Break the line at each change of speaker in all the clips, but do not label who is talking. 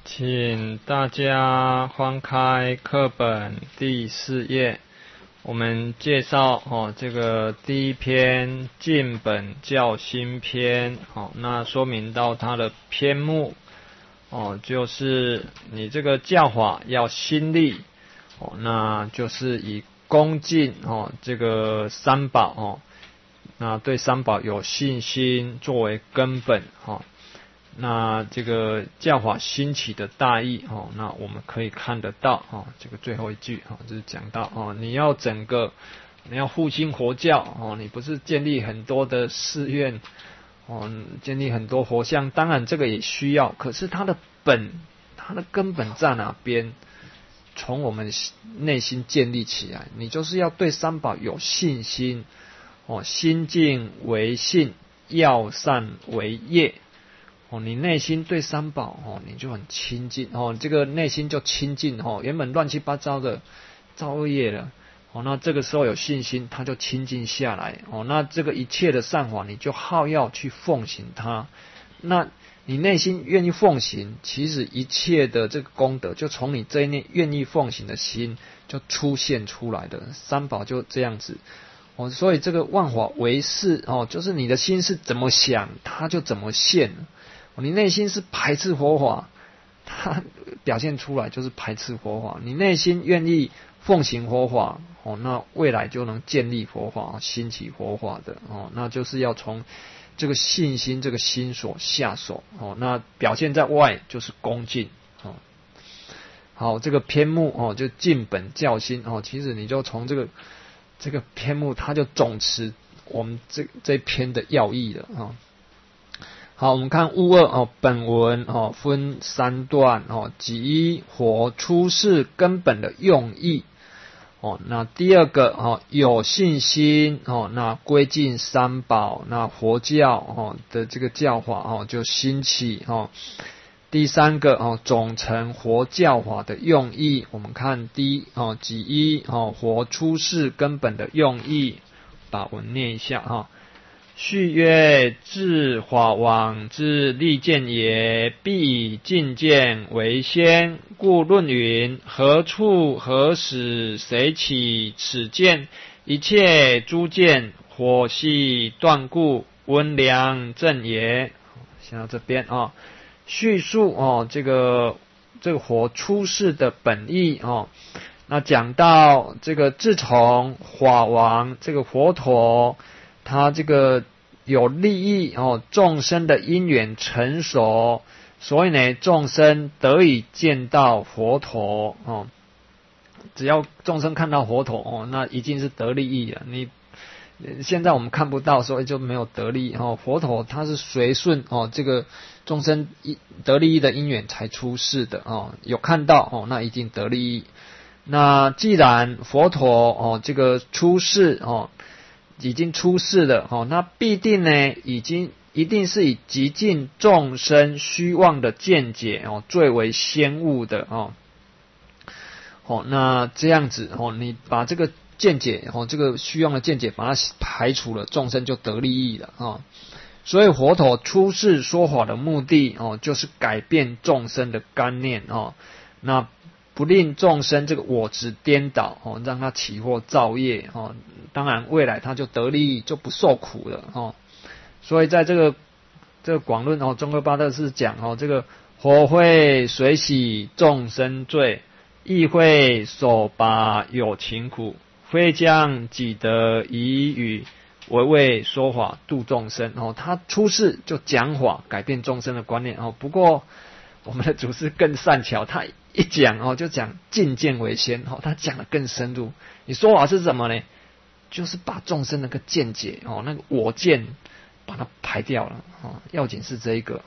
请大家翻开课本第4页，我们介绍这个第一篇进本教心篇，那说明到它的篇目就是你这个教法要心力，那就是以恭敬这个三宝那对三宝有信心作为根本那这个教法兴起的大义那我们可以看得到这个最后一句就是讲到你要复兴佛教你不是建立很多的寺院建立很多佛像，当然这个也需要，可是它的根本在哪边？从我们内心建立起来，你就是要对三宝有信心心净为信，要善为业你内心对三宝你就很亲近这个内心就亲近原本乱七八糟的造恶业了那这个时候有信心，它就清净下来那这个一切的善法你就好要去奉行它，那你内心愿意奉行，其实一切的这个功德就从你这一念愿意奉行的心就出现出来的，三宝就这样子所以这个万法唯识就是你的心是怎么想它就怎么现你内心是排斥佛法，它表现出来就是排斥佛法，你内心愿意奉行佛法那未来就能建立佛法兴起佛法的那就是要从这个信心这个心所下手那表现在外就是恭敬好，这个篇目就进本教心其实你就从这个篇目它就总持我们这篇的要义了好，我们看物二本文分3段即一佛出世根本的用意那第二个有信心那归敬三宝，那佛教的这个教法就兴起第三个总成佛教法的用意，我们看第一即一佛出世根本的用意，把文念一下序曰：自法王之利见也，必以进见为先。故论云：何处何时谁起此见？一切诸见，火系断故，温良正也。先到这边叙述这个佛出世的本意那讲到这个自从法王这个佛陀他这个有利益众生的因缘成熟，所以呢众生得以见到佛陀只要众生看到佛陀那一定是得利益了。你现在我们看不到，所以就没有得利益佛陀他是随顺这个众生得利益的因缘才出世的有看到那一定得利益。那既然佛陀这个出世已经出世了那必定呢一定是以极尽众生虚妄的见解最为先悟的那这样子你把这个见解这个虚妄的见解把它排除了，众生就得利益了所以佛陀出世说法的目的就是改变众生的观念那不令众生这个我执颠倒让他起惑造业当然未来他就得利益，就不受苦了所以在这个广论中科巴特是讲这个佛会随喜众生罪，亦会手拔有情苦，非将己得以语为为说法度众生他出世就讲法改变众生的观念不过我们的祖师更善巧，他一讲就讲进见为先他讲得更深入。你说法是什么呢？就是把众生那个见解那个我见把它排掉了要紧是这一个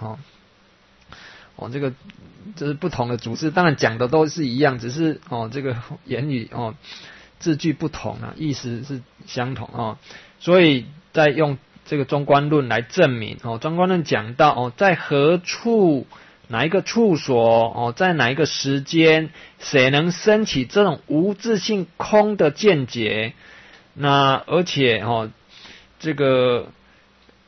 这是不同的祖师，当然讲的都是一样，只是这个言语字句不同意思是相同所以再用这个中观论来证明中观论讲到在何处哪一个处所在哪一个时间谁能升起这种无自性空的见解，那而且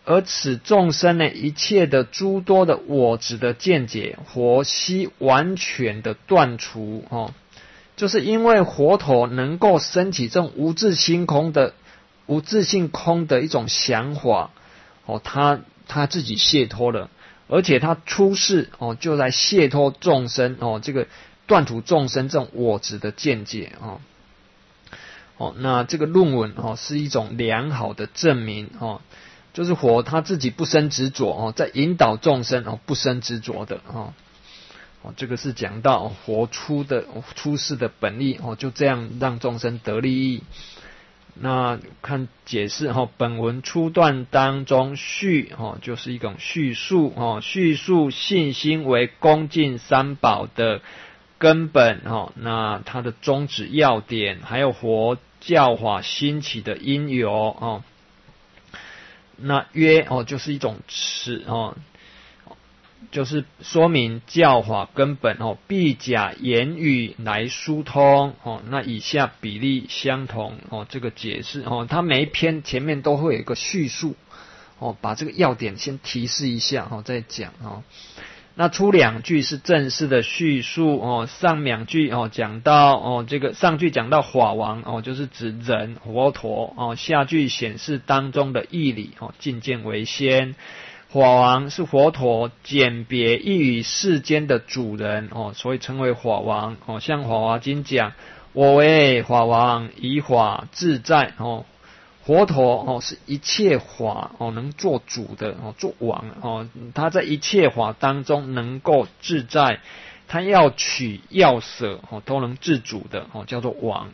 而此众生呢，一切的诸多的我执的见解，佛悉完全的断除哦。就是因为佛陀能够升起这种无自性空的一种想法哦，他自己解脱了，而且他出世哦，就来解脱众生哦，这个断除众生这种我执的见解哦。那这个论文哦是一种良好的证明哦，就是佛他自己不生执着哦，在引导众生哦不生执着的哦。这个是讲到佛出世的本意哦，就这样让众生得利益。那看解释本文初段当中序就是一种叙述叙述信心为恭敬三宝的根本那它的宗旨要点，还有佛教法兴起的因由那约就是一种词就是说明教法根本必假言语来疏通那以下比例相同这个解释它每一篇前面都会有一个叙述把这个要点先提示一下再讲那初两句是正式的叙述上两句讲到这个上句讲到法王就是指人佛陀下句显示当中的义理境界为先。法王是佛陀简别异于世间的主人所以称为法王像法华经讲，我为法王，以法自在佛陀是一切法能做主的做王他在一切法当中能够自在，他要取要舍都能自主的叫做王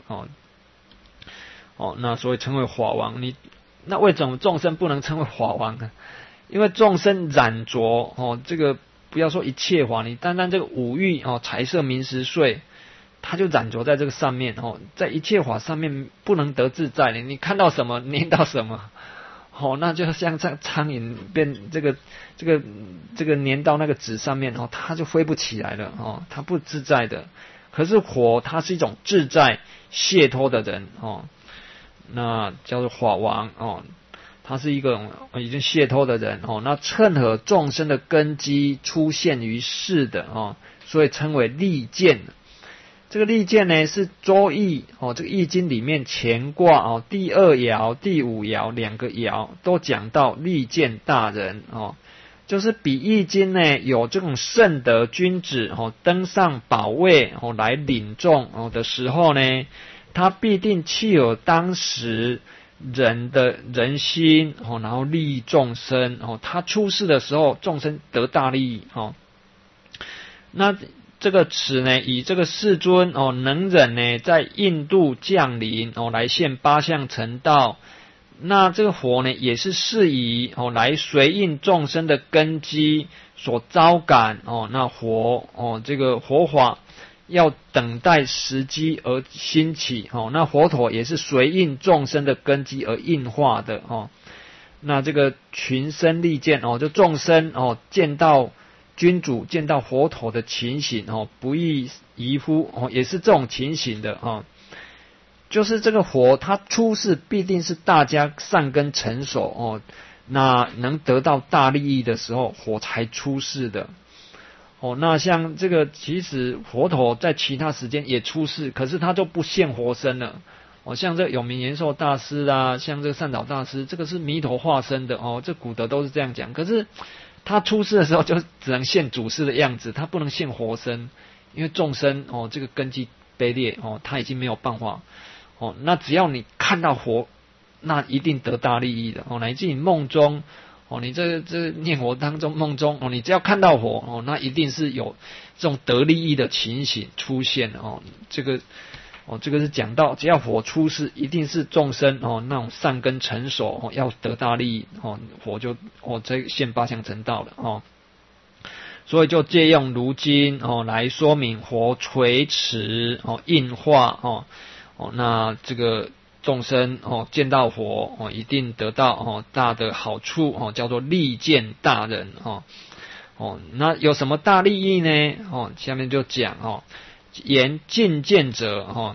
那所以称为法王。那为什么众生不能称为法王呢？因为众生染着这个不要说一切法，你单单这个五欲财色名食睡，它就染着在这个上面在一切法上面不能得自在，你看到什么念到什么那就像苍蝇变这个粘到那个纸上面它就飞不起来了它不自在的。可是佛它是一种自在解脱的人那叫做法王他是一个已经解脱的人那趁合众生的根基出现于世的所以称为利剑。这个利剑呢是周易这个易经里面乾卦第二爻第五爻两个爻都讲到利剑大人就是比易经呢有这种圣德君子登上宝位来领众的时候呢，他必定契合当时人的人心然后利益众生他出世的时候众生得大利益那这个词呢以这个世尊能忍呢在印度降临来现八相成道，那这个佛呢也是适宜来随应众生的根基所招感那佛这个佛法要等待时机而兴起那佛陀也是随应众生的根基而应化的那这个群生利剑就众生见到君主见到佛陀的情形不亦宜乎也是这种情形的就是这个佛他出世必定是大家善根成熟那能得到大利益的时候佛才出世的那像这个其实佛陀在其他时间也出世，可是他就不现活身了像这永明延寿大师啊，像这个善导大师，这个是弥陀化身的这古德都是这样讲。可是他出世的时候就只能现主事的样子，他不能现活身，因为众生这个根基卑劣他已经没有办法那只要你看到佛，那一定得大利益的乃至你梦中你这念佛当中梦中你只要看到佛那一定是有这种得利益的情形出现这个是讲到只要佛出世，一定是众生那种善根成熟要得大利益佛就这现八相成道了所以就借用如今来说明佛垂慈应化那这个众生见到佛一定得到大的好处叫做利剑大人那有什么大利益呢下面就讲言近见者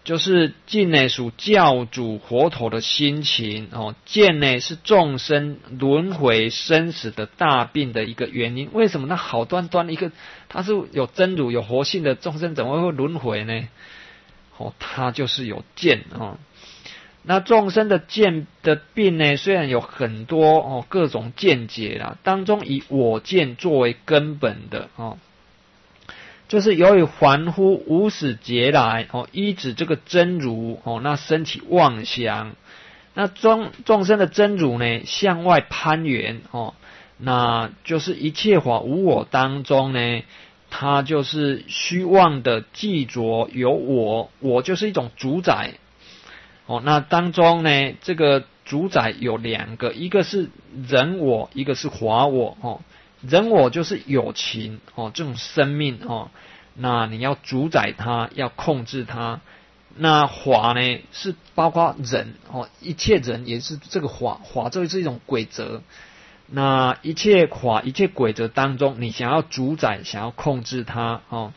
就是尽呢属教主佛陀的心情哦，见呢是众生轮回生死的大病的一个原因。为什么那好端端一个他是有真如有活性的众生，怎么会轮回呢？哦，他就是有见哦。那众生的见的病呢，虽然有很多哦各种见解啦，当中以我见作为根本的哦。就是由于凡夫无始劫来哦，依止这个真如哦，那升起妄想，那众生的真如呢，向外攀缘哦，那就是一切法无我当中呢，它就是虚妄的记着有我，我就是一种主宰哦。那当中呢，这个主宰有两个，一个是人我，一个是法我哦。人我就是有情哦，这种生命哦，那你要主宰它，要控制它。那法呢，是包括人哦，一切人也是这个法，法这是一种规则。那一切法、一切规则当中，你想要主宰、想要控制它哦，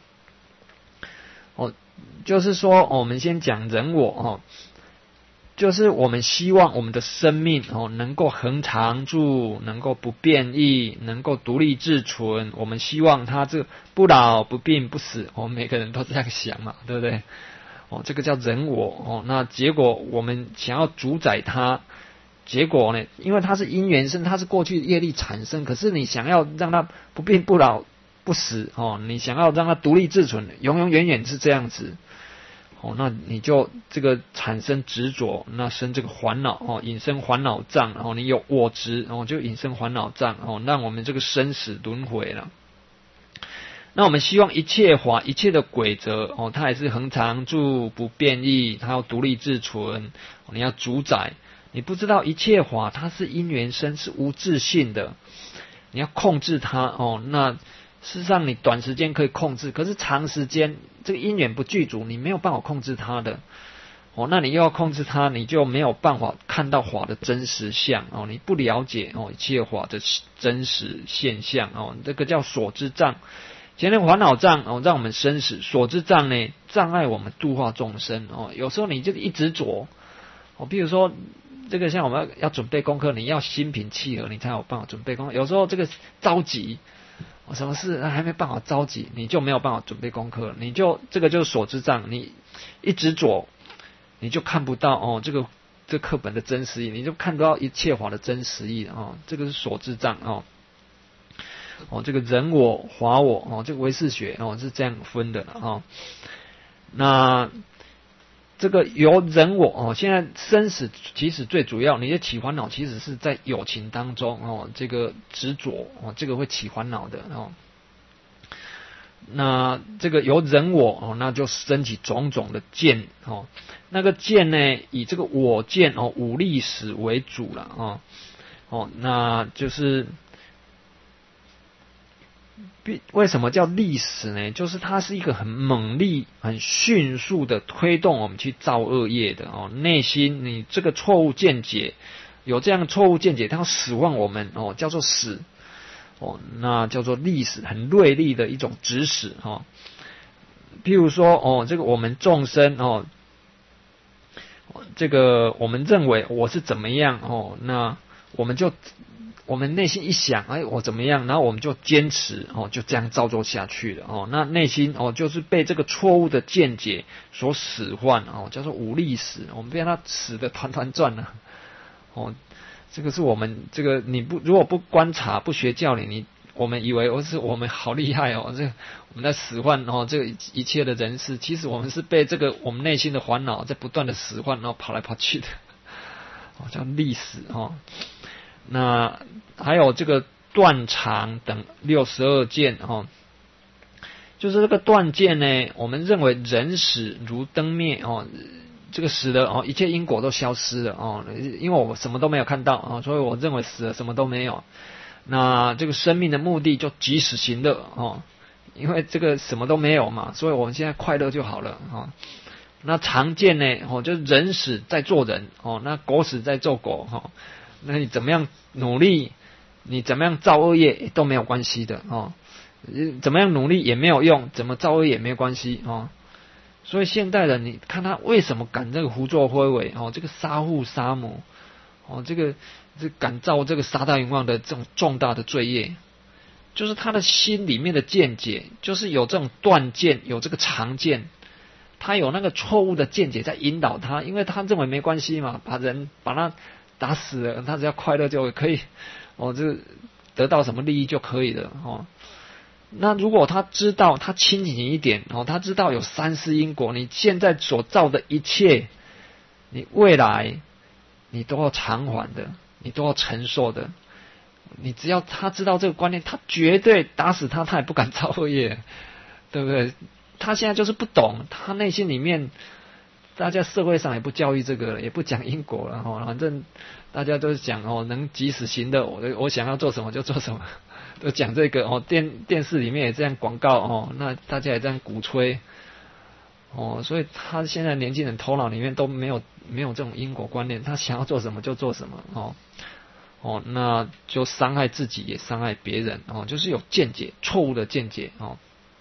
就是说，我们先讲人我哦。就是我们希望我们的生命哦能够恒常住，能够不变异，能够独立自存。我们希望它这个不老不病不死，我们每个人都这样想嘛，对不对？哦，这个叫人我哦。那结果我们想要主宰它，结果呢，因为它是因缘生，它是过去业力产生，可是你想要让它不病不老不死哦，你想要让它独立自存，永永远远是这样子。哦，那你就这个产生执着，那生这个烦恼哦，引生烦恼障，然后你有我执，然后就引生烦恼障哦，让我们这个生死轮回了。那我们希望一切法、一切的规则哦，它也是恒常住不变异，它要独立自存，你要主宰。你不知道一切法它是因缘生，是无自性的，你要控制它哦，那。事实上，你短时间可以控制，可是长时间这个因缘不具足，你没有办法控制它的。哦，那你又要控制它，你就没有办法看到法的真实相哦，你不了解哦一切法的真实现象哦，这个叫所知障。前面烦恼障哦，让我们生死；所知障呢，障碍我们度化众生哦。有时候你就一执着哦，比如说这个像我们要准备功课，你要心平气和，你才有办法准备功课。有时候这个着急。什么事还没办法着急，你就没有办法准备功课，你就这个就是所知障，你一执着，你就看不到哦这课本的真实意，你就看不到一切法的真实意哦，这个是所知障哦，这个人我法我哦，这个唯识学哦是这样分的了哦，那。这个由人我哦，现在生死其实最主要，你的起烦恼其实是在有情当中哦，这个执着哦，这个会起烦恼的哦。那这个由人我哦，那就升起种种的见哦，那个见呢，以这个我见哦五力使为主了哦，那就是。为什么叫历史呢？就是它是一个很猛力、很迅速的推动我们去造恶业的哦。内心你这个错误见解，有这样的错误见解，它要使唤我们哦，叫做使哦，那叫做历史，很锐利的一种指使哦。譬如说哦，这个我们众生哦，这个我们认为我是怎么样哦，那我们内心一想，哎，我怎么样？然后我们就坚持哦，就这样照做下去了哦。那内心哦，就是被这个错误的见解所使唤哦，叫做无力使，我们被他使得团团转了哦。这个是我们这个如果不观察、不学教理，我们以为我们好厉害哦，这个我们在使唤哦，这个一切的人事，其实我们是被这个我们内心的烦恼在不断的使唤，然后跑来跑去的哦，叫历史哦。那还有这个断肠等62见哦，就是这个断见呢，我们认为人死如灯灭哦，这个死了哦，一切因果都消失了哦，因为我什么都没有看到哦，所以我认为死了什么都没有。那这个生命的目的就即死行乐哦，因为这个什么都没有嘛，所以我们现在快乐就好了哦。那常见呢哦，就是人死在做人哦，那狗死在做狗哦。那你怎么样努力，你怎么样造恶业都没有关系的哦，怎么样努力也没有用，怎么造恶也没有关系哦。 所以现代人你看他为什么敢这个胡作非为哦，这个杀父杀母哦，这敢造这个杀盗淫妄的这种重大的罪业，就是他的心里面的见解，就是有这种断见，有这个常见，他有那个错误的见解在引导他，因为他认为没关系嘛，把他打死了，他只要快乐就可以哦，这个得到什么利益就可以了哦。那如果他知道，他清醒一点哦，他知道有三世因果，你现在所造的一切，你未来你都要偿还的，你都要承受的。你只要他知道这个观念，他绝对打死他也不敢造恶业，对不对？他现在就是不懂，他内心里面，大家社会上也不教育这个了，也不讲因果了哦，反正大家都是讲哦，能及时行乐，我想要做什么就做什么。都讲这个哦，电视里面也这样广告哦，那大家也这样鼓吹哦，所以他现在年轻人头脑里面都没有这种因果观念，他想要做什么就做什么哦，那就伤害自己也伤害别人哦，就是有见解，错误的见解哦。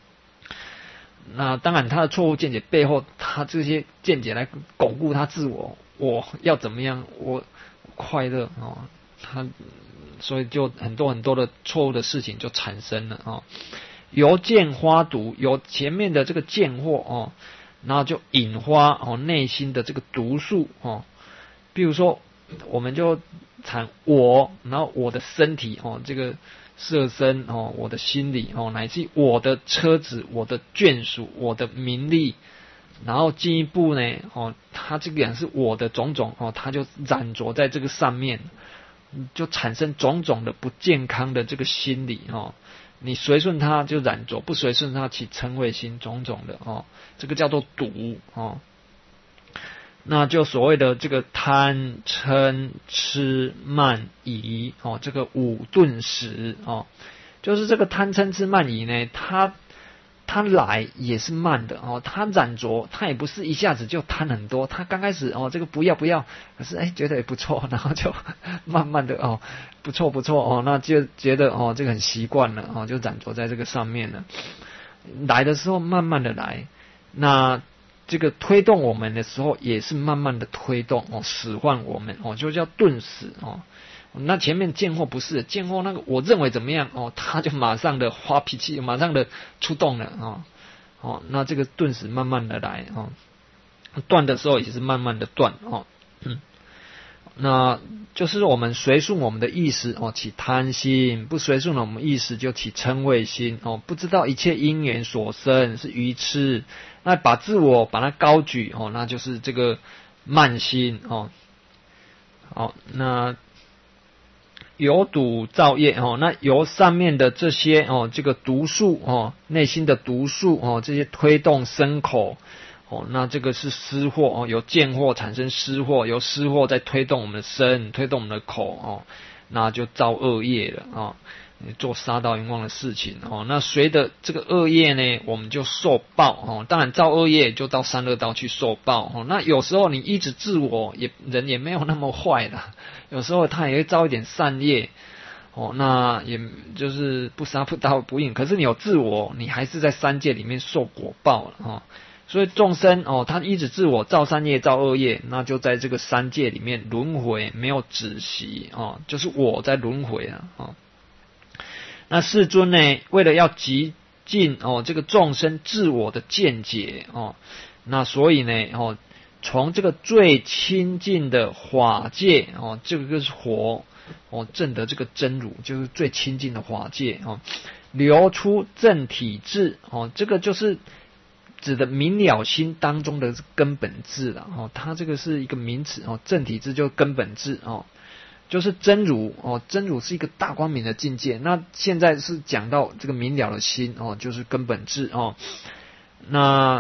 那当然，他的错误见解背后，他这些见解来巩固他自我，我要怎么样，我快乐哦，所以就很多的错误的事情就产生了哦。由见花毒，由前面的这个见惑哦，然后就引发哦内心的这个毒素哦。比如说，我们就谈我，然后我的身体哦，这个色身哦，我的心理哦，乃至我的车子、我的眷属、我的名利，然后进一步呢哦，它这个也是我的种种哦，它就染着在这个上面。就产生种种的不健康的这个心理哦，你随顺它就染着，不随顺它起嗔恚心种种的哦，这个叫做毒哦。那就所谓的这个贪嗔痴慢疑哦，这个五顿时哦，就是这个贪嗔痴慢疑呢，它来也是慢的哦，它染着，它也不是一下子就贪很多，它刚开始哦，这个不要，可是觉得也不错，然后就慢慢的哦，不错哦，那就觉得哦，这个很习惯了哦，就染着在这个上面了。来的时候慢慢的来，那这个推动我们的时候也是慢慢的推动哦，使唤我们哦，就叫顿使哦。那前面见货不是见货那个，我认为怎么样哦，他就马上的发脾气，马上的出动了哦，那这个顿时慢慢的来哦，断的时候也是慢慢的断哦，那就是我们随顺我们的意识哦，起贪心；不随顺我们意识就起嗔恚心哦，不知道一切因缘所生是愚痴，那把自我把它高举哦，那就是这个慢心哦，那有毒造业哦，那由上面的这些哦，这个毒素哦，内心的毒素哦，这些推动身口哦，那这个是失惑哦，由见惑产生失惑，由失惑再推动我们的身，推动我们的口哦，那就造恶业了哦，做杀盗淫妄的事情哦，那随着这个恶业呢，我们就受报哦，当然造恶业就到三恶道去受报哦，那有时候你一直自我人也没有那么坏啦，有时候他也会造一点善业哦，那也就是不杀不盗不淫，可是你有自我，你还是在三界里面受果报了哦。所以众生哦，他一直自我造善业造恶业，那就在这个三界里面轮回，没有止息哦，就是我在轮回啊哦。那世尊呢，为了要极尽哦这个众生自我的见解哦，那所以呢哦，从这个最亲近的法界哦，这个就是佛哦证得这个真如，就是最亲近的法界哦，流出正体智哦，这个就是指的明了心当中的根本智了哦，它这个是一个名词哦，正体智就是根本智哦，就是真如哦，真如是一个大光明的境界。那现在是讲到这个明了的心哦，就是根本智哦。那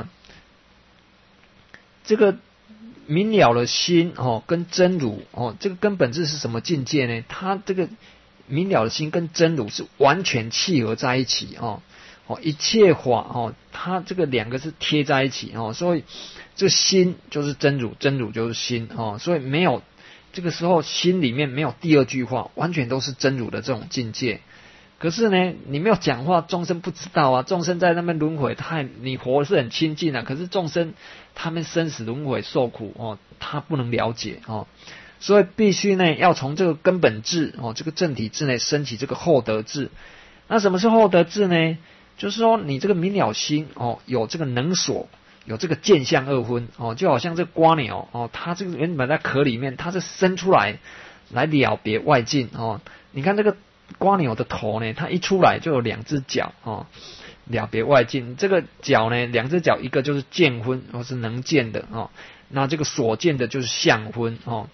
这个明了的心哦，跟真如哦，这个根本智是什么境界呢？它这个明了的心跟真如是完全契合在一起哦。一切法哦，它这个两个是贴在一起哦，所以这心就是真如，真如就是心哦，所以没有这个时候心里面没有第二句话，完全都是真如的这种境界
可是呢，你没有讲话，众生不知道啊。众生在那边轮回，你活是很亲近啊，可是众生他们生死轮回受苦哦，他不能了解哦，所以必须呢要从这个根本智哦，这个正体智呢升起这个后得智。那什么是后得智呢？就是说你这个明了心哦，有这个能所，有这个见相二分哦，就好像这个瓜鸟哦，它这个原本在壳里面，它是伸出来了别外境哦。你看这个瓜鸟的头呢，它一出来就有两只脚哦，了别外境。这个脚呢，两只脚，一个就是见分，或是能见的哦，那这个所见的就是相分哦。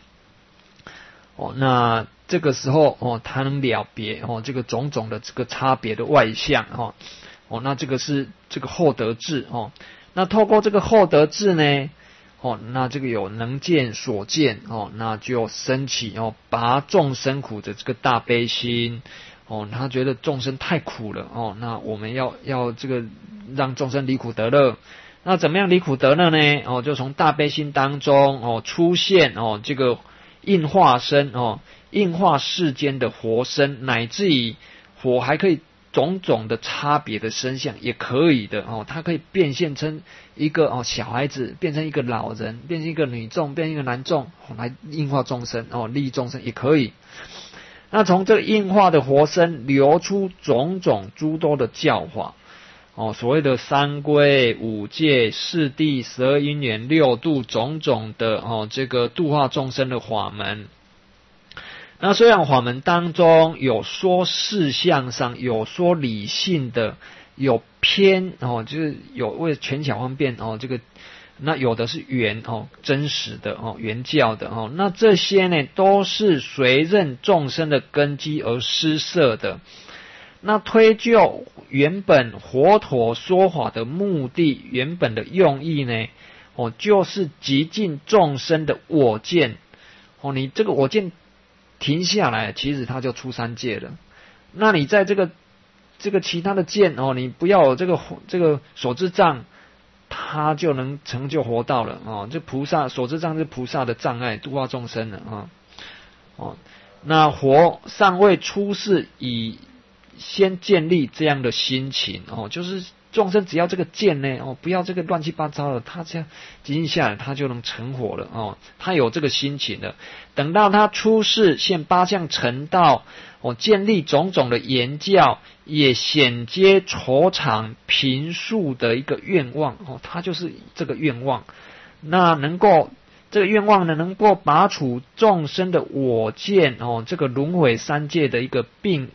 那这个时候哦，它能了别哦，这个种种的这个差别的外相哦，那这个是这个后得智哦。那透过这个后得智呢，那这个有能见所见哦，那就升起拔众生苦的这个大悲心哦。他觉得众生太苦了哦，那我们要这个让众生离苦得乐。那怎么样离苦得乐呢？哦，就从大悲心当中出现这个应化身应化世间的活身，乃至于火还可以种种的差别的身相也可以的它可以变现成一个小孩子，变成一个老人，变成一个女众，变成一个男众来应化众生利益众生也可以。那从这个应化的活身流出种种诸多的教法所谓的三归、五戒、四谛、十二因缘、六度种种的这个度化众生的法门。那虽然法门当中有说事相上，有说理性的，有偏就是有为了权巧方便这个，那有的是原真实的原教的那这些呢都是随任众生的根基而施设的。那推究原本佛陀说法的目的，原本的用意呢就是极尽众生的我见你这个我见停下来，其实它就出三界了。那你在这个其他的见你不要有这个所知障，它就能成就佛道了这菩萨所知障是菩萨的障碍，度化众生了那佛尚未出世，以先建立这样的心情就是众生只要这个见呢不要这个乱七八糟的，他这样静静下来，他就能成佛了他有这个心情了。等到他出世现八相成道建立种种的言教，也显接酬偿平素的一个愿望他就是这个愿望。那能够这个愿望呢，能够拔除众生的我见这个轮回三界的一个病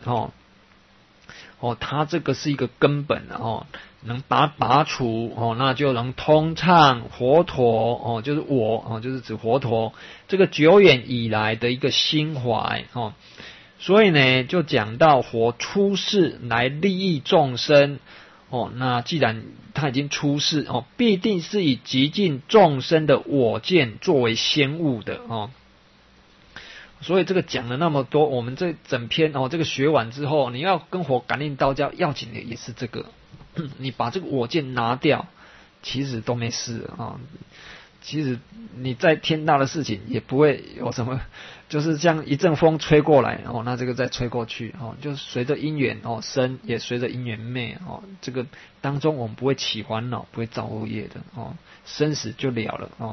它这个是一个根本能拔除那就能通畅佛陀就是我就是指佛陀这个久远以来的一个心怀所以呢，就讲到佛出世来利益众生那既然他已经出世必定是以极尽众生的我见作为先物的所以这个讲了那么多，我们这整篇这个学完之后，你要跟佛感应道交，要紧的也是这个，你把这个我见拿掉，其实都没事其实你在天大的事情也不会有什么，就是像一阵风吹过来那这个再吹过去就是随着因缘生，也随着因缘灭这个当中我们不会起烦恼，不会造恶业的生死就了了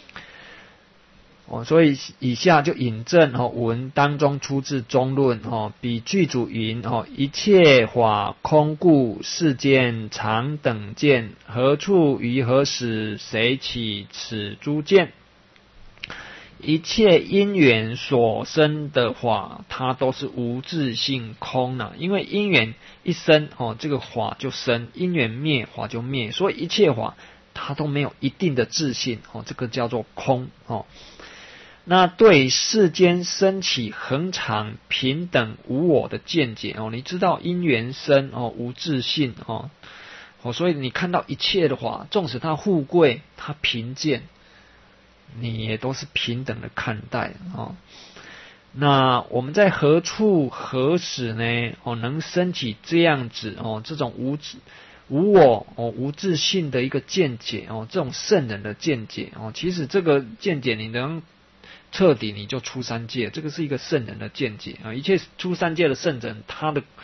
所以以下就引证文当中出自中论彼具足云一切法空故，世间常等见，何处于何时，谁起此诸见？一切因缘所生的法，它都是无自性空因为因缘一生这个法就生，因缘灭法就灭，所以一切法它都没有一定的自性这个叫做空那对世间升起恒常平等无我的见解你知道因缘生无自性所以你看到一切的话，纵使它富贵它贫贱，你也都是平等的看待那我们在何处何时呢能升起这样子这种无我无自性的一个见解这种圣人的见解其实这个见解你能彻底，你就出三界，这个是一个圣人的见解一切出三界的圣人，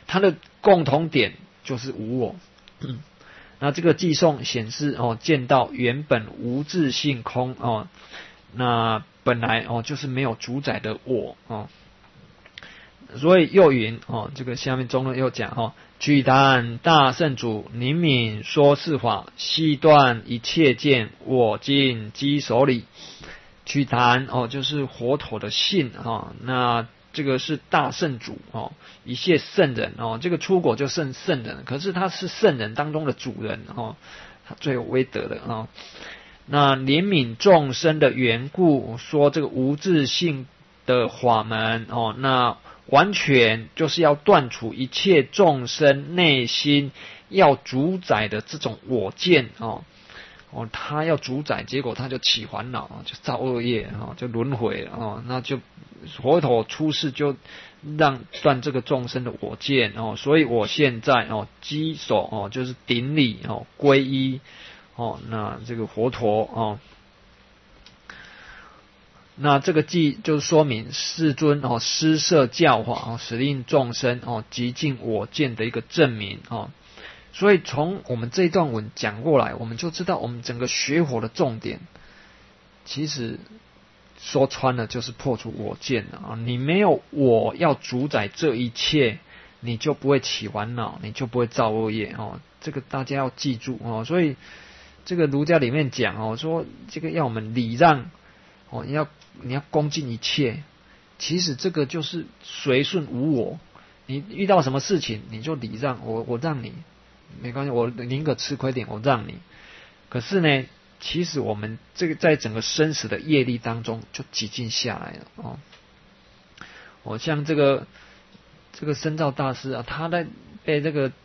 它的共同点就是无我。那这个寄送显示见到原本无自性空那本来就是没有主宰的我所以又云这个下面中论又讲具谈大圣主灵敏说是法，悉断一切见，我今稽首里。具谈就是佛陀的性那这个是大圣主一切圣人这个出果就圣人，可是他是圣人当中的主人他最有威德的那怜悯众生的缘故，说这个无自性的法门那完全就是要断除一切众生内心要主宰的这种我见他要主宰，结果他就起烦恼就造恶业就轮回了那就佛陀出世就让断这个众生的我见所以我现在稽首就是顶礼皈依那这个佛陀那这个记就是说明世尊施设教法使令众生极尽我见的一个证明所以从我们这一段文讲过来，我们就知道我们整个学佛的重点，其实说穿了就是破除我见你没有我要主宰这一切，你就不会起烦恼，你就不会造恶业这个大家要记住所以这个儒家里面讲说这个要我们礼让你要恭敬一切，其实这个就是随顺无我。你遇到什么事情你就礼让，我让你没关系，我宁可吃亏点，我让你。可是呢，其实我们这个在整个生死的业力当中就挤进下来了像这个深照大师他在被这个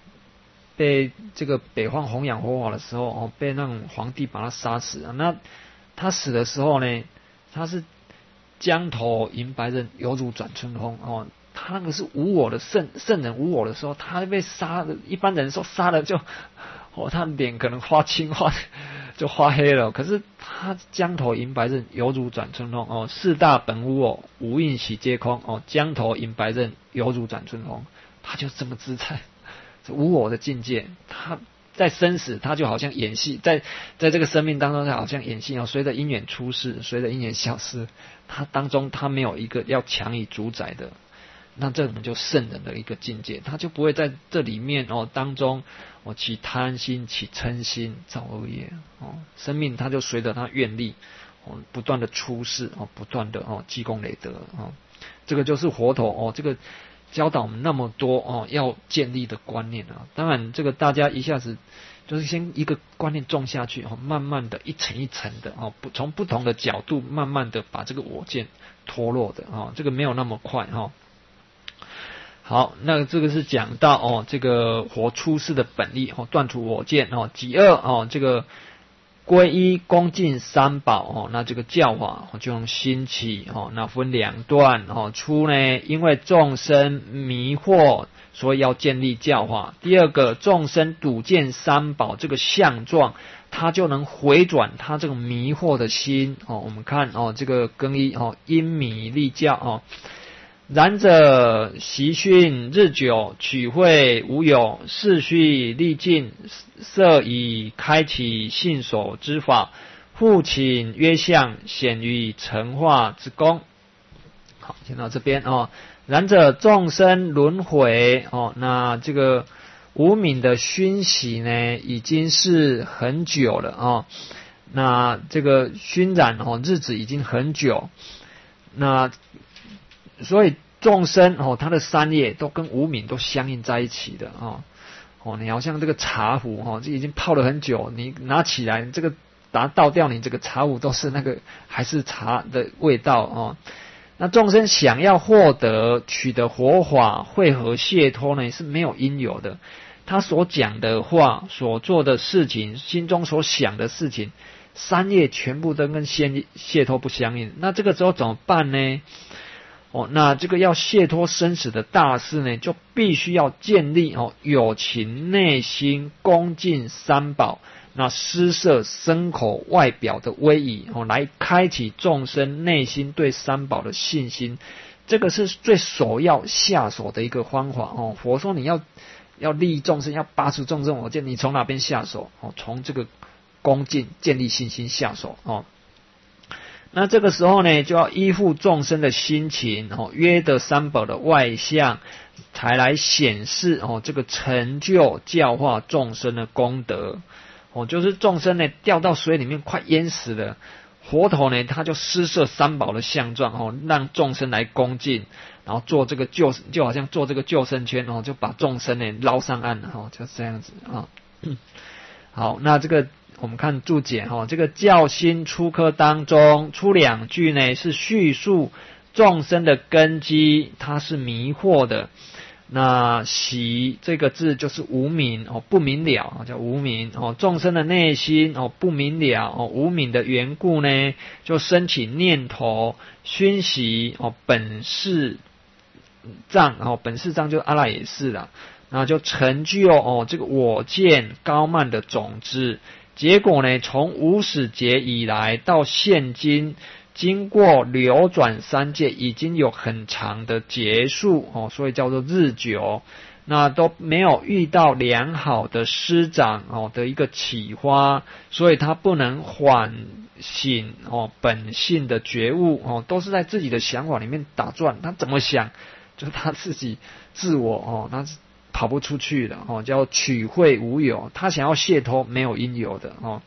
北方弘扬佛法的时候被那种皇帝把他杀死那他死的时候呢，他是江头银白刃，犹如转春风他那个是无我的圣人，无我的时候，他被杀的，一般人说杀了就他脸可能发青就发黑了，可是他江头银白刃，犹如转春风四大本无我，无印喜皆空江头银白刃，犹如转春风，他就这么自在，无我的境界，他在生死他就好像演戏，在这个生命当中他好像演戏随着因缘出世，随着因缘消失，他当中他没有一个要强以主宰的，那这种就圣人的一个境界，他就不会在这里面当中起贪心起嗔心造恶业生命他就随着他愿力不断的出世不断的积功累德这个就是佛陀这个教导我们那么多要建立的观念当然这个大家一下子就是先一个观念种下去慢慢的一层一层的从不同的角度慢慢的把这个我见脱落的这个没有那么快好，那这个是讲到这个佛出世的本意断除我见己二这个皈依恭敬三宝那这个教法就用兴起那分两段初呢，因为众生迷惑，所以要建立教法。第二个，众生睹见三宝这个相状，他就能回转他这个迷惑的心我们看这个更衣因迷立教然者习训日久，取会无有，事须历尽，设以开启信手之法，复请约相，显于成化之功。好，先到这边然者众生轮回那这个无明的熏习呢，已经是很久了那这个熏染日子已经很久，那所以众生他的三业都跟无明都相应在一起的你好像这个茶壶这已经泡了很久，你拿起来这个把它倒掉，你这个茶壶都是那个还是茶的味道那众生想要获得取得佛法会合解脱呢，是没有因由的。他所讲的话，所做的事情，心中所想的事情，三业全部都跟解脱不相应。那这个时候怎么办呢？那这个要解脱生死的大事呢，就必须要建立有情内心恭敬三宝，那施设身口外表的威仪来开启众生内心对三宝的信心， 这个是最首要下手的一个方法哦。佛说你要利益众生，要拔除众生我见，你从哪边下手哦？从这个恭敬建立信心下手哦。那这个时候呢，就要依附众生的心情哦，约得三宝的外相，才来显示哦这个成就教化众生的功德哦。就是众生呢掉到水里面快淹死了，佛陀呢他就施设三宝的相状哦，让众生来恭敬，然后做这个就好像做这个救生圈哦，就把众生呢捞上岸了哦，就这样子啊。好，那这个我们看注解哈，这个教心初科当中出两句呢，是叙述众生的根基，它是迷惑的。那习这个字就是无明哦，不明了叫无明哦，众生的内心哦不明了哦，无明的缘故呢，就升起念头熏习哦，本事障哦，本事障就阿赖耶识啦，然后就成就哦这个我见高慢的种子。结果呢，从无始劫以来到现今，经过流转三界，已经有很长的劫数哦，所以叫做日久。那都没有遇到良好的师长哦的一个启发，所以他不能缓醒哦本性的觉悟哦，都是在自己的想法里面打转，他怎么想，就是他自己自我哦，他跑不出去的哦，叫取会无有，他想要解脱没有因有的哦。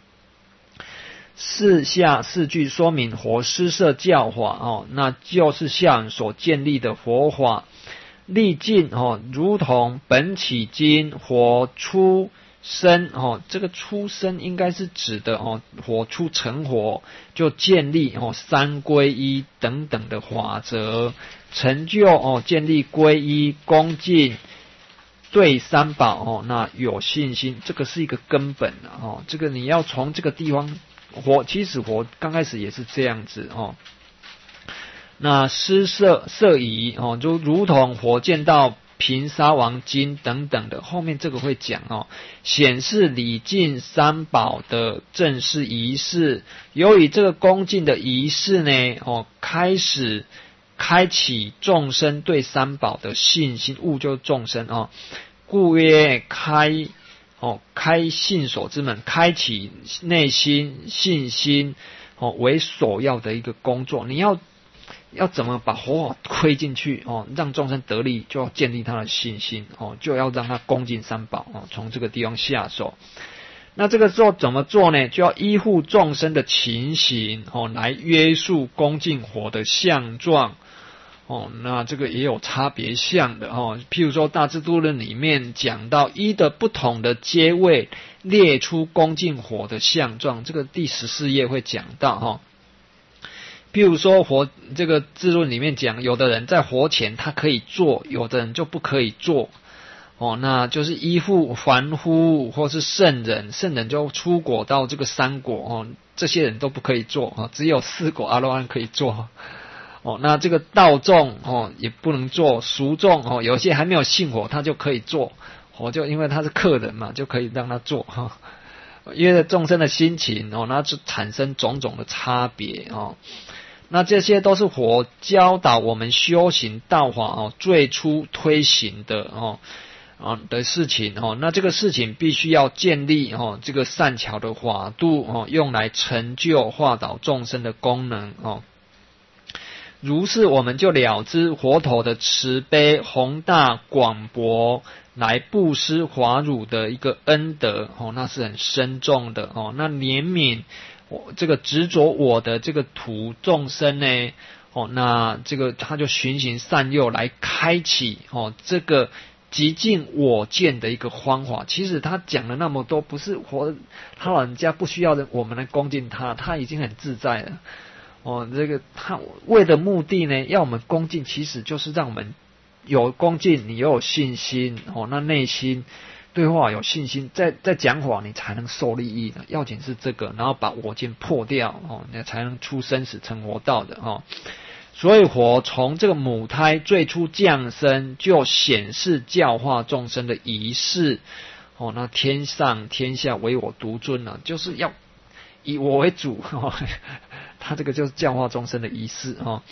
下四句说明佛施设教法哦，那就是像所建立的佛法，历尽哦，如同本起经佛出生哦，这个出生应该是指的哦，佛出成佛就建立哦三皈依等等的法则，成就哦建立皈依恭敬。对三宝哦，那有信心，这个是一个根本哦。这个你要从这个地方其实佛刚开始也是这样子哦。那施设仪哦，就如同佛见到频沙王经等等的，后面这个会讲哦，显示礼敬三宝的正式仪式。由于这个恭敬的仪式呢，哦，开启众生对三宝的信心，悟就是众生哦，故曰开信所之门，开启内心信心哦为首要的一个工作。你要怎么把佛法推进去哦，让众生得利，就要建立他的信心哦，就要让他恭敬三宝哦，从这个地方下手。那这个时候怎么做呢？就要依附众生的情形哦，来约束恭敬佛的相状哦。那这个也有差别相的哦。譬如说《大智度论》里面讲到依的不同的阶位，列出恭敬佛的相状，这个第14页会讲到哈。譬如说佛这个智论里面讲，有的人在佛前他可以坐，有的人就不可以坐。哦，那就是依附凡夫或是圣人，圣人就出果到这个三果哦，这些人都不可以做哦，只有4果阿罗汉可以做哦。那这个道众哦也不能做，俗众哦有些还没有信佛他就可以做哦，就因为他是客人嘛，就可以让他做哈。因为众生的心情哦，那就产生种种的差别哦。那这些都是佛教导我们修行道法哦最初推行的哦。的事情哦，那这个事情必须要建立哦，这个善巧的法度哦，用来成就化导众生的功能哦。如是，我们就了知佛陀的慈悲宏大广博，来布施华乳的一个恩德哦，那是很深重的哦。那怜悯这个执着我的这个土众生呢哦，那这个他就循行善诱来开启哦这个。极尽我见的一个方法，其实他讲了那么多，不是他老人家不需要我们来恭敬他，他已经很自在了。哦，这个他为的目的呢，要我们恭敬，其实就是让我们有恭敬，你又有信心哦，那内心对话有信心，在讲法你才能受利益的，要紧是这个，然后把我见破掉哦，你才能出生死成佛道的哦。所以佛从这个母胎最初降生，就显示教化众生的仪式哦。那天上天下唯我独尊啊，就是要以我为主哦。他这个就是教化众生的仪式哦。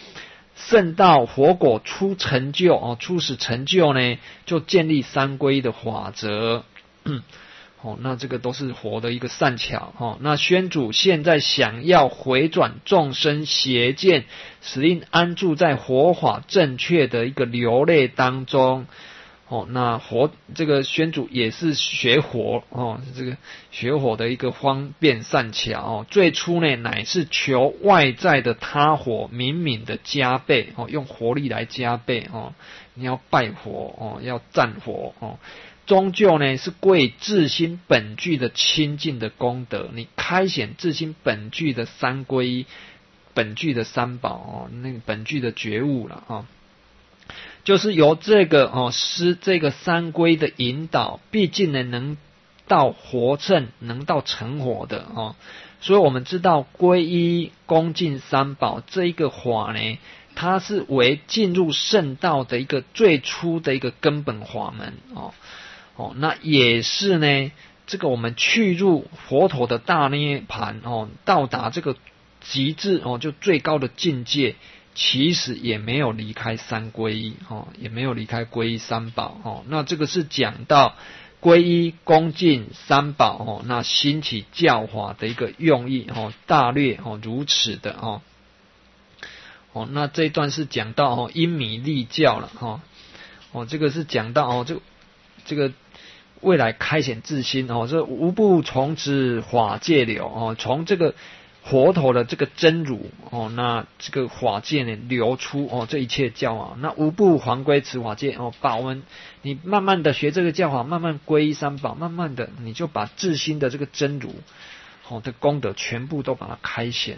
圣道佛果初成就初始成就呢，就建立三皈依的法则。那这个都是佛的一个善巧那宣主现在想要回转众生邪见，使令安住在佛法正确的一个流类当中。那佛这个宣主也是学佛这个学佛的一个方便善巧最初呢，乃是求外在的他火敏敏的加倍用活力来加倍你要拜佛要赞佛终究呢是归自心本具的清净的功德，你开显自心本具的三皈依，本具的三宝那个本具的觉悟了就是由这个师这个三皈的引导，毕竟呢能到佛乘，能到成佛的所以我们知道皈依恭敬三宝这一个法呢，它是为进入圣道的一个最初的一个根本法门那也是呢这个我们去入佛陀的大涅盘到达这个极致就最高的境界，其实也没有离开三皈依也没有离开皈依三宝那这个是讲到皈依恭敬三宝那兴起教法的一个用意大略如此的那这一段是讲到因迷立教了这个是讲到这个未来开显自心这无不从此法界流从这个佛陀的这个真如那这个法界呢流出这一切教法，那无不还归此法界把我们你慢慢的学这个教法，慢慢皈依三宝，慢慢的你就把自心的这个真如的功德全部都把它开显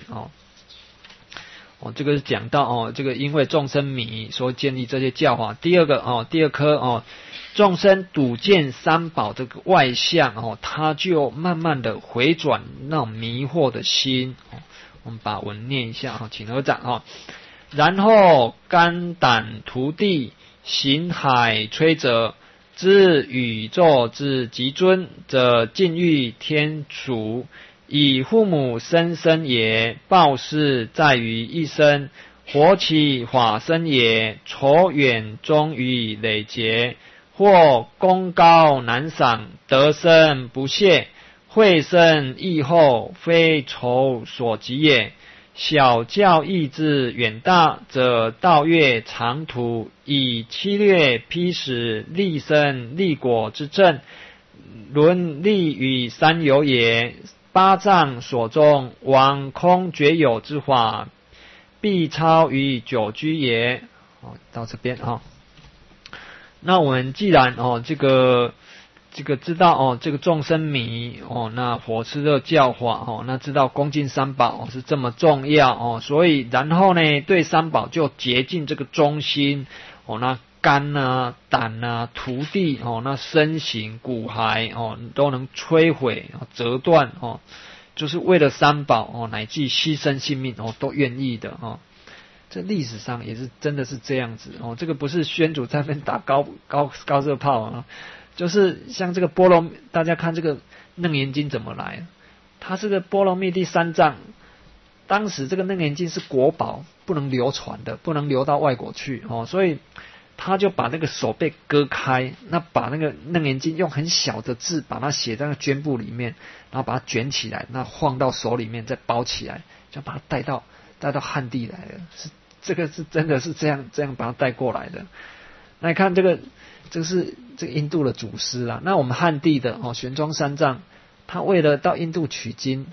这个是讲到这个因为众生迷所建立这些教法。第二颗众生睹见三宝这个外相他就慢慢的回转那种迷惑的心我们把文念一下请合掌然后肝胆涂地形海摧折，知宇宙之极尊则尽欲天竺，以父母生身也，报事在于一生，活其法身也，筹远终于累劫，或功高难赏，得生不懈，慧生益后，非筹所及也。小教义之远大，则道越长途，以七略披使立身立果之正，伦立与三有也。八藏所中，王空觉有之法，必超于九居也。到这边那我们既然这个知道这个众生迷那佛师的教法那知道恭敬三宝是这么重要所以然后呢对三宝就竭尽这个忠心那肝啊胆啊涂地那身形骨骸都能摧毁折断就是为了三宝乃至牺牲性命都愿意的这历史上也是真的是这样子这个不是宣主在那边打高射炮就是像这个波罗，大家看这个楞严经怎么来？它这个波罗蜜第三藏，当时这个楞严经是国宝，不能流传的，不能流到外国去所以他就把那个手被割开，那把那个楞严经用很小的字把它写在那绢布里面，然后把它卷起来，那放到手里面再包起来，就把它带到汉地来了。这个是真的是这样把它带过来的。那你看这个是这个印度的祖师啦。那我们汉地的玄奘三藏，他为了到印度取经，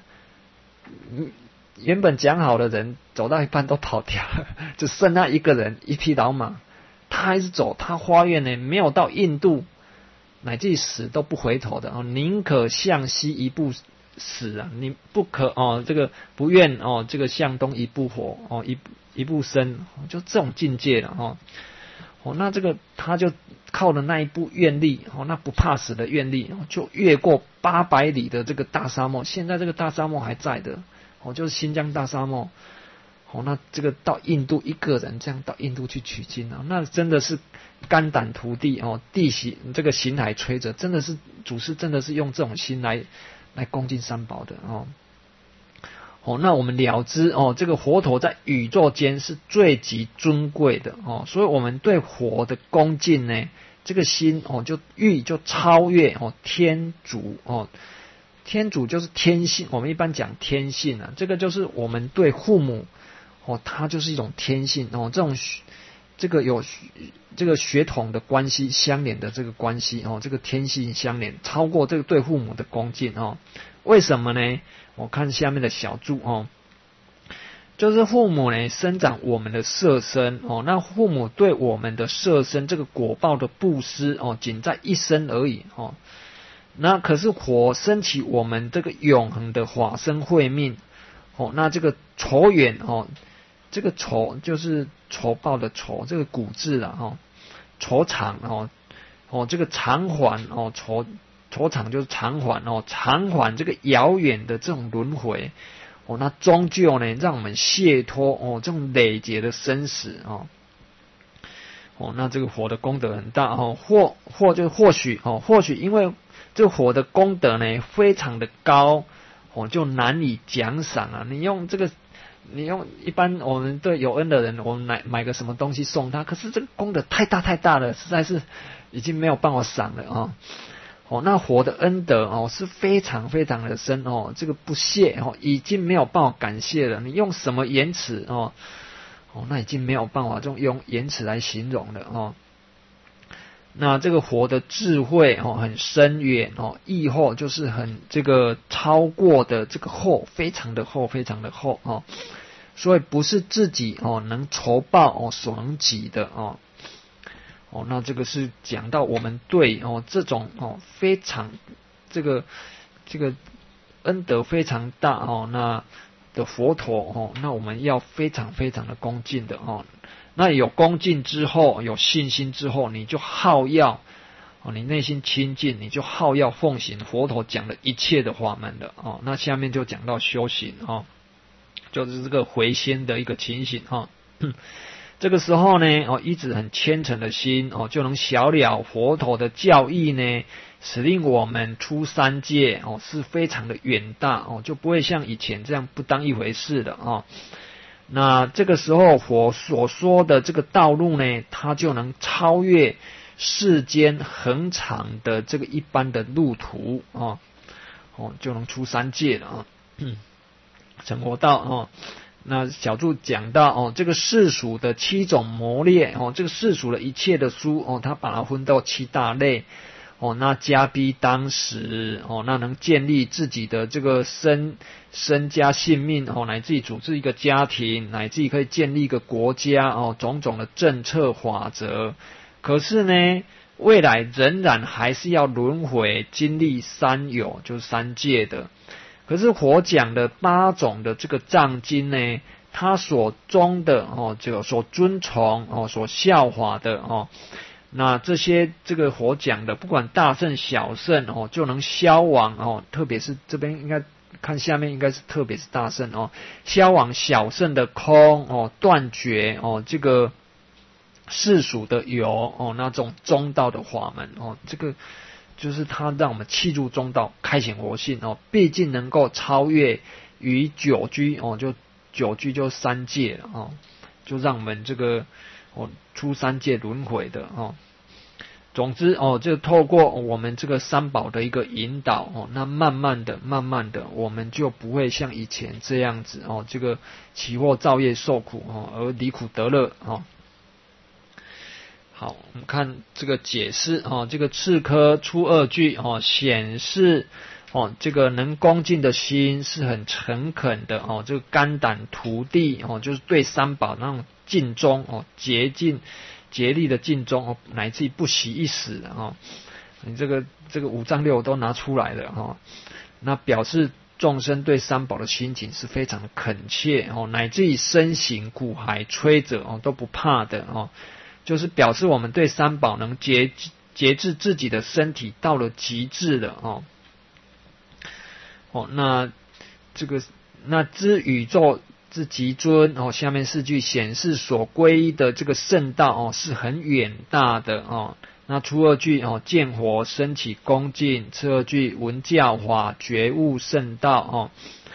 原本讲好的人走到一半都跑掉了，就剩他一个人一匹老马，他还是走，他发愿呢没有到印度，乃至死都不回头的宁可向西一步死啊，你不可这个不愿这个向东一步活一步生，就这种境界了那这个他就靠了那一步愿力那不怕死的愿力就越过800里的这个大沙漠，现在这个大沙漠还在的就是新疆大沙漠那这个到印度一个人这样到印度去取经那真的是肝胆涂地地形这个形海摧折，真的是祖师真的是用这种心来恭敬三宝的那我们了知这个佛陀在宇宙间是最极尊贵的所以我们对佛的恭敬呢，这个心就超越天主天主就是天性，我们一般讲天性啊，这个就是我们对父母它就是一种天性这个有这个血统的关系相连的这个关系这个天性相连，超过这个对父母的恭敬为什么呢？我看下面的小注就是父母呢生长我们的色身那父母对我们的色身这个果报的布施仅在一生而已那可是佛升起我们这个永恒的法身慧命那这个酬缘这个酬就是酬报的酬，这个古字啦酬偿这个偿还酬偿就是偿还偿还这个遥远的这种轮回那终究呢让我们解脱这种累劫的生死那这个佛的功德很大或许因为这个佛的功德呢非常的高就难以奖赏啊。你用一般我们对有恩的人，我们买个什么东西送他，可是这个功德太大了，实在是已经没有办法赏了那佛的恩德是非常的深这个不谢已经没有办法感谢了。你用什么言辞那已经没有办法用言辞来形容了那这个佛的智慧很深远义厚就是很这个超过的这个厚，非常的厚所以不是自己能酬报所能及的那这个是讲到我们对这种非常这个恩德非常大那的佛陀那我们要非常的恭敬的那有恭敬之后，有信心之后，你就好要你内心清净，你就好要奉行佛陀讲的一切的法门的那下面就讲到修行就是这个回仙的一个情形这个时候呢一直很虔诚的心就能晓了佛陀的教义呢，使令我们出三界是非常的远大就不会像以前这样不当一回事的那这个时候佛所说的这个道路呢，它就能超越世间恒长的这个一般的路途就能出三界了成佛道那小注讲到这个世俗的7种魔列这个世俗的一切的书它把它分到7大类那家逼当时那能建立自己的这个身家性命乃至于组织一个家庭，乃至于可以建立一个国家种种的政策法则。可是呢未来仍然还是要轮回经历三有，就是三界的。可是佛讲的8种的这个藏经呢，他所宗的这个所遵从所效法的那这些这个佛讲的不管大圣小圣就能消亡特别是这边应该看下面应该是特别是大圣消亡小圣的空断绝这个世俗的有那种中道的法门这个就是他让我们契入中道，开显佛性毕竟能够超越于9居就9居就三界了就让我们这个出三界轮回的总之就透过我们这个三宝的一个引导那慢慢的我们就不会像以前这样子这个起惑造业受苦而离苦得乐好，我们看这个解释这个次科出2句显示这个能恭敬的心是很诚恳的这个肝胆涂地就是对三宝那种尽忠竭力的尽忠乃至于不惜一死你这个五脏六都拿出来了那表示众生对三宝的心情是非常的恳切乃至于身形苦海摧折都不怕的就是表示我们对三宝能节制自己的身体到了极致的那这个那知宇宙之极尊下面4句显示所归依的这个圣道是很远大的那初2句见佛升起恭敬，次2句闻教法觉悟圣道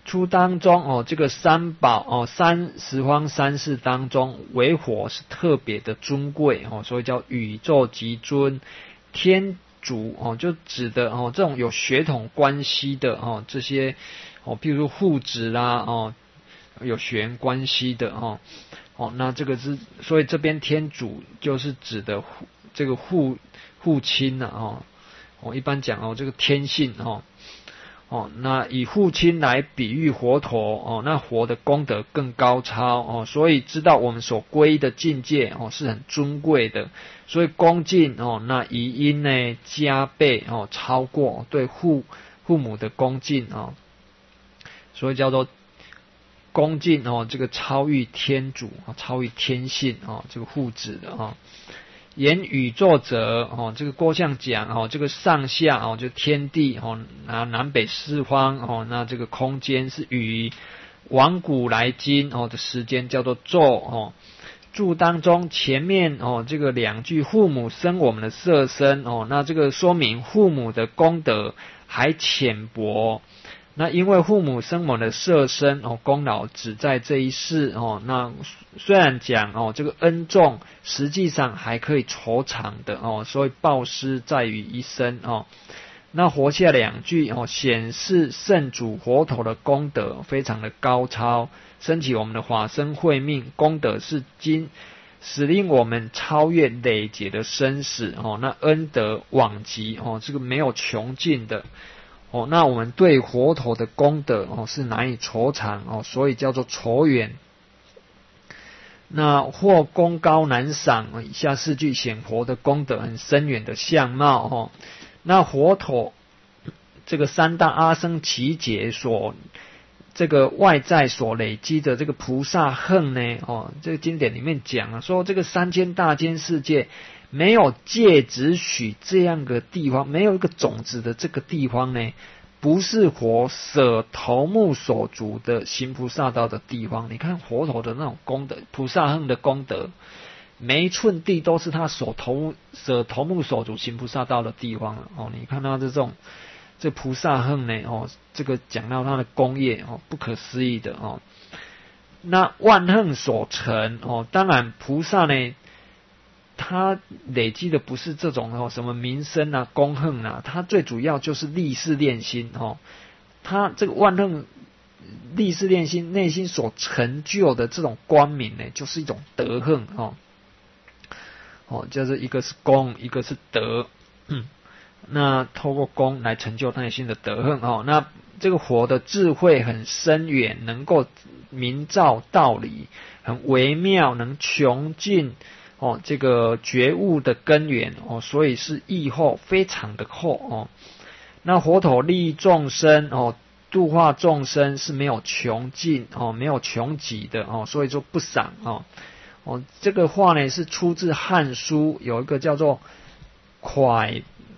初当中这个三宝三十方三世当中，为火是特别的尊贵所以叫宇宙极尊。天主就指的这种有血统关系的这些譬如父子啦有血缘关系的那这个是，所以这边天主就是指的这个父亲一般讲这个天性那以父亲来比喻佛陀那佛的功德更高超所以知道我们所归的境界是很尊贵的，所以恭敬那宜因呢加倍超过对父母的恭敬所以叫做恭敬这个超越天主超越天性这个父子的言宇宙者这个郭象讲这个上下就天地南北四方那这个空间是与往古来今的时间叫做昼注当中前面这个两句父母生我们的色身那这个说明父母的功德还浅薄。那因为父母生我们的色身功劳只在这一世那虽然讲这个恩重，实际上还可以酬偿的所以报施在于一生那活下两句显示圣主佛陀的功德非常的高超，升起我们的法身慧命，功德是今使令我们超越累劫的生死那恩德往极这个没有穷尽的那我们对佛陀的功德是难以酬偿所以叫做酬缘。那或功高难赏以下四句显佛的功德很深远的相貌那佛陀这个三大阿僧祇劫所这个外在所累积的这个菩萨恨呢这个经典里面讲说这个3000大千世界没有芥子许这样的地方，没有一个种子的这个地方呢，不是佛舍头目所足的行菩萨道的地方。你看佛陀的那种功德，菩萨恨的功德，每一寸地都是他舍头目所足行菩萨道的地方你看到这菩萨恨呢这个讲到他的功业不可思议的那万恨所成当然菩萨呢他累积的不是这种什么名声功恨他最主要就是立誓练心他这个万恨立誓练心内心所成就的这种光明呢，就是一种德恨就是一个是功，一个是德那透过功来成就内心的德恨那这个佛的智慧很深远，能够明照道理，很微妙，能穷尽这个觉悟的根源所以是义厚非常的厚那佛陀利益众生度化众生是没有穷尽没有穷极的所以说不赏这个话呢是出自汉书，有一个叫做蒯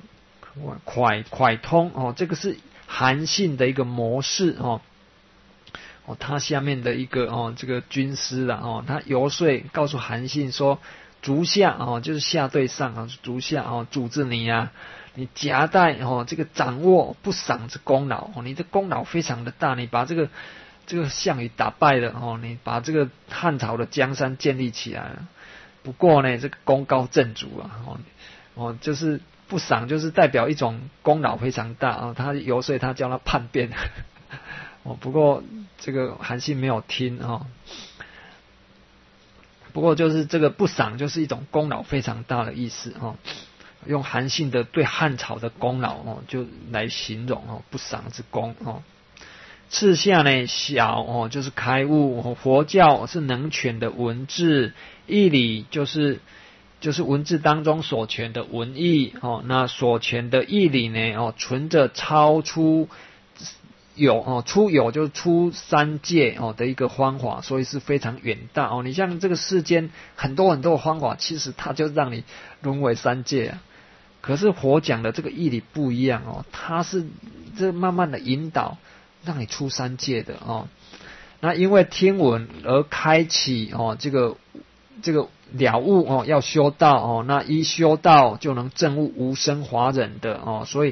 通这个是韩信的一个谋士他下面的一个这个军师他游说告诉韩信说足下就是下对上足下主治你你夹带这个掌握不赏之功劳你的功劳非常的大，你把这个项羽打败了你把这个汉朝的江山建立起来了。不过呢这个功高震主就是不赏就是代表一种功劳非常大他游说他叫他叛变不过这个韩信没有听不过就是这个不赏就是一种功劳非常大的意思用韩信的对汉朝的功劳就来形容不赏之功次下呢小就是开悟佛教是能全的文字，义理就是文字当中所全的文义那所全的义理呢存着超出出有就是出三界的一个方法，所以是非常远大你像这个世间很多的方法，其实它就让你沦为三界可是佛讲的这个义理不一样它是这慢慢的引导让你出三界的那因为听闻而开启这个了悟要修道那一修道就能证悟无生法忍的所以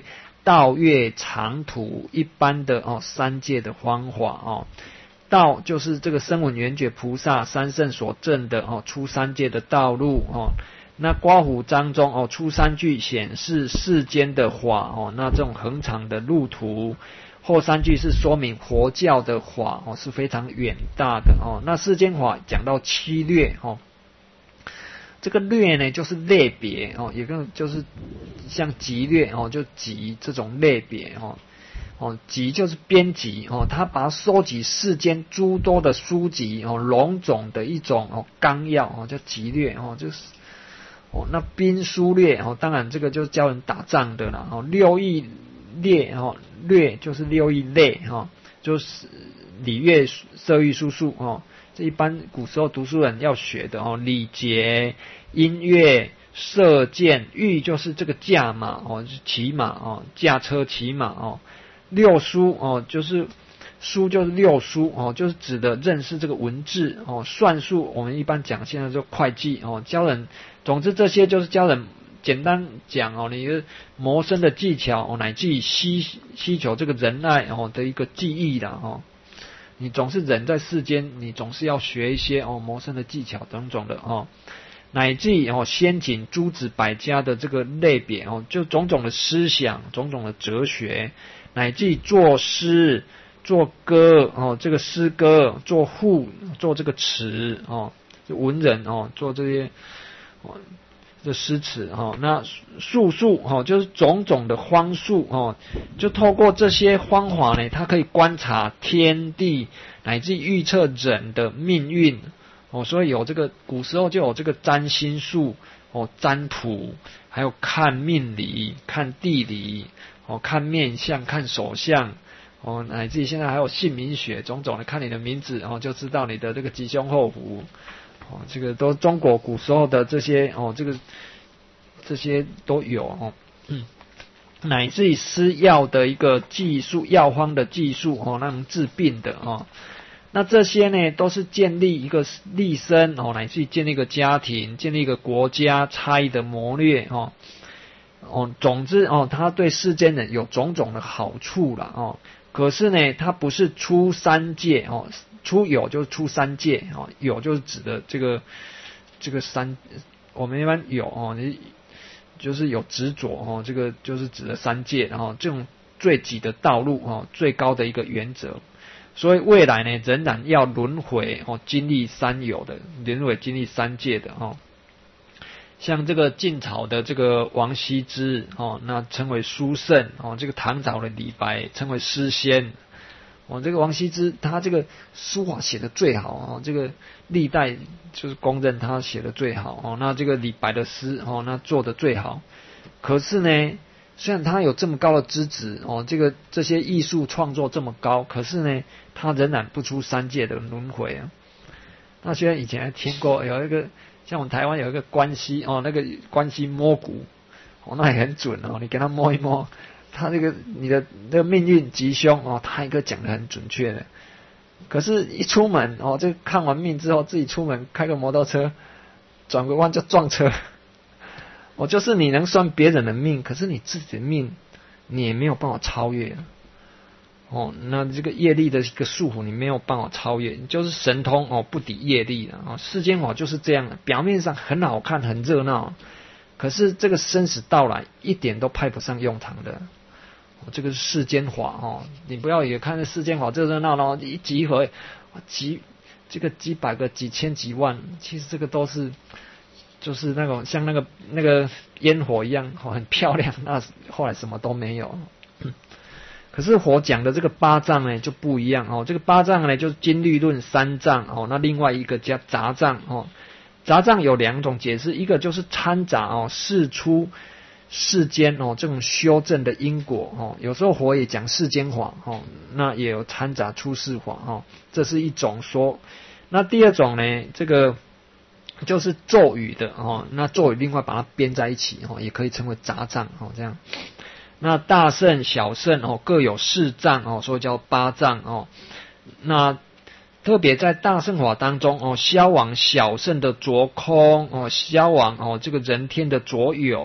道月长途一般的三界的方法道就是这个声闻缘觉菩萨三圣所证的出三界的道路那刮胡章中出三句显示世间的法那这种恒常的路途，后三句是说明佛教的法是非常远大的那世间法讲到七略这个略呢就是类别也就是像集略就集这种类别集就是编辑他把它收集世间诸多的书籍笼总的一种纲要叫集略就是那兵书略当然这个就是教人打仗的啦六艺略略就是六艺类就是礼乐射御书数这一般古时候读书人要学的礼节、音乐、射箭、御就是这个驾马骑马驾车骑马六书就是书就是六书就是指的认识这个文字算术我们一般讲现在就会计教人，总之这些就是教人简单讲你的谋生的技巧乃至于希求这个仁爱的一个技艺的你总是人在世间，你总是要学一些谋生的技巧种种的乃至于先秦诸子百家的这个类别就种种的思想、种种的哲学，乃至于作诗、作歌这个诗歌、作赋、作这个词就文人做这些这诗词那术数就是种种的方术就透过这些方法呢，它可以观察天地，乃至预测人的命运所以有这个古时候就有这个占星术占卜，还有看命理、看地理看面相、看手相乃至于现在还有姓名学，种种的看你的名字就知道你的这个吉凶祸福这个都中国古时候的这些这些都有乃至于施药的一个技术，药方的技术那能治病的那这些呢都是建立一个立身乃至于建立一个家庭、建立一个国家差异的谋略总之它对世间人有种种的好处啦可是呢它不是出三界出有就是出三界有就是指的这个三，我们一般有你就是有执着这个就是指的三界这种最极的道路最高的一个原则。所以未来呢仍然要轮回经历三有的，轮回经历三界的像这个晋朝的这个王羲之那称为书圣这个唐朝的李白称为诗仙这个王羲之他这个书法写的最好这个历代就是公认他写的最好那这个李白的诗那做的最好。可是呢虽然他有这么高的资质这些艺术创作这么高，可是呢他仍然不出三界的轮回那虽然以前还听过有一个像我们台湾有一个关系那个关系摸骨那也很准你给他摸一摸，他这个你的这个命运吉凶他一个讲得很准确的。可是一出门这看完命之后，自己出门开个摩托车转个弯就撞车就是你能算别人的命，可是你自己的命你也没有办法超越那这个业力的一个束缚你没有办法超越，你就是神通不抵业力的世间法就是这样的，表面上很好看很热闹，可是这个生死到来一点都派不上用场的这个是世间法你不要也看这世间法这热闹一集合这个几百个几千几万，其实这个都是就是那种像那个烟火一样很漂亮，那后来什么都没有可是佛讲的这个八藏呢就不一样这个八藏呢就是经律论三藏那另外一个叫杂藏杂藏有两种解释，一个就是掺杂世出世间这种修正的因果有时候佛也讲世间法那也有掺杂出世法这是一种说。那第二种呢这个就是咒语的那咒语另外把它编在一起也可以称为杂藏这样。那大圣小圣各有四藏所以叫八藏那特别在大圣法当中消亡小圣的着空消亡这个人天的着有，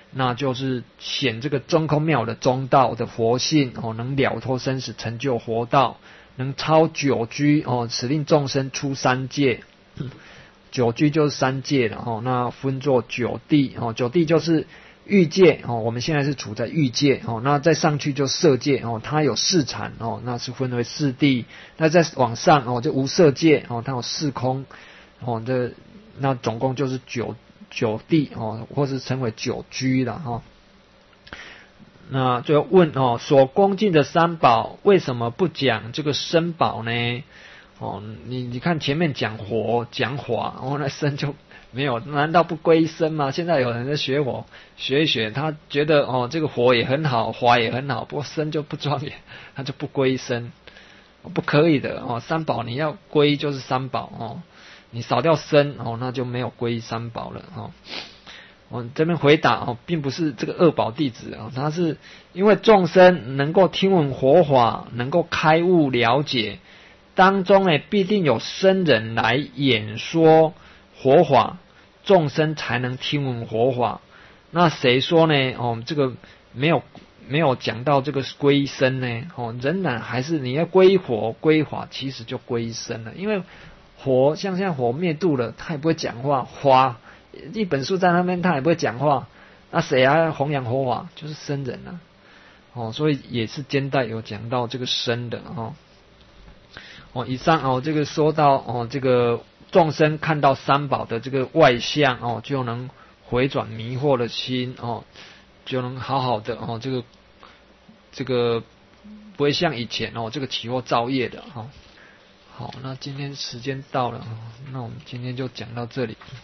那就是显这个中空妙的中道的佛性哦，能了脱生死，成就佛道，能超九居哦，使令众生出三界。九居就是三界了哦，那分作九地哦，九地就是欲界哦，我们现在是处在欲界哦，那再上去就色界哦，它有四禅哦，那是分为四地，那再往上哦就无色界哦，它有四空哦，那总共就是九地哦，或是称为九居了哈。那就问哦，所恭敬的三宝为什么不讲这个身宝呢？哦，你看前面讲火讲法，那身就没有，难道不归身吗？现在有人在学火，学一学，他觉得哦这个火也很好，法也很好，不过身就不庄严，他就不归身，不可以的哦。三宝你要归就是三宝哦，你少掉身哦，那就没有归三宝了哦。我这边回答哦，并不是这个二宝弟子啊，他是因为众生能够听闻佛法，能够开悟了解。当中呢，必定有僧人来演说佛法，众生才能听闻佛法。那谁说呢？哦，这个没有讲到这个归身呢？哦，仍然还是你要归佛归法，其实就归身了。因为佛像现在火灭度了，他也不会讲话，花一本书在那边，他也不会讲话。那谁还弘扬佛法？就是僧人啊。哦，所以也是兼带有讲到这个身的哦。哦，以上哦，这个说到哦，这个众生看到三宝的这个外相哦，就能回转迷惑的心哦，就能好好的哦，这个不会像以前哦，这个起惑造业的哦。好，那今天时间到了，那我们今天就讲到这里。